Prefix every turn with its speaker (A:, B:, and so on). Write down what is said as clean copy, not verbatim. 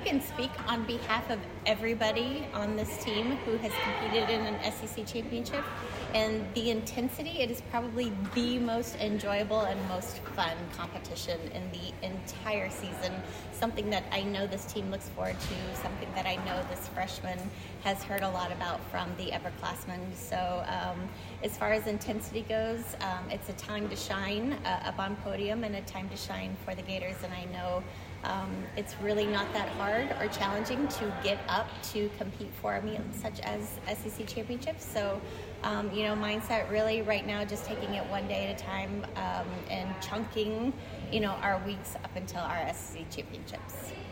A: can speak on behalf of everybody on this team who has competed in an SEC championship. And the intensity, it is probably the most enjoyable and most fun competition in the entire season. Something that I know this team looks forward to, something that I know this freshman has heard a lot about from the upperclassmen. So as far as intensity goes, it's a time to shine up on podium and a time to shine for the Gators. And I know it's really not that hard or challenging to get up to compete for a meet such as SEC championships. So, mindset really right now, just taking it one day at a time and chunking, our weeks up until our SEC championships.